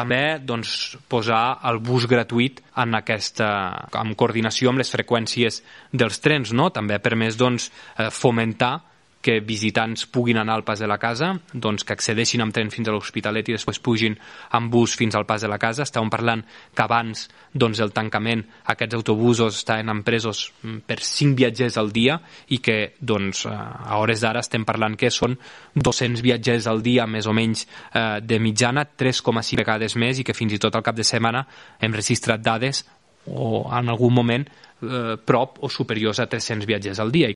També posar el bus gratuït en coordinació amb les freqüències dels trens, no? També ha permès fomentar que visitants puguin anar al Pas de la Casa, que accedeixin amb tren fins a l'Hospitalet i després pugin amb bus fins al Pas de la Casa. Estàvem parlant que abans del tancament aquests autobusos estaven empresos per 5 viatgers al dia i que a hores d'ara estem parlant que són 200 viatgers al dia més o menys de mitjana, 3,5 vegades més, i que fins i tot al cap de setmana hem registrat dades o en algun moment prop o superiors a 300 viatgers al dia.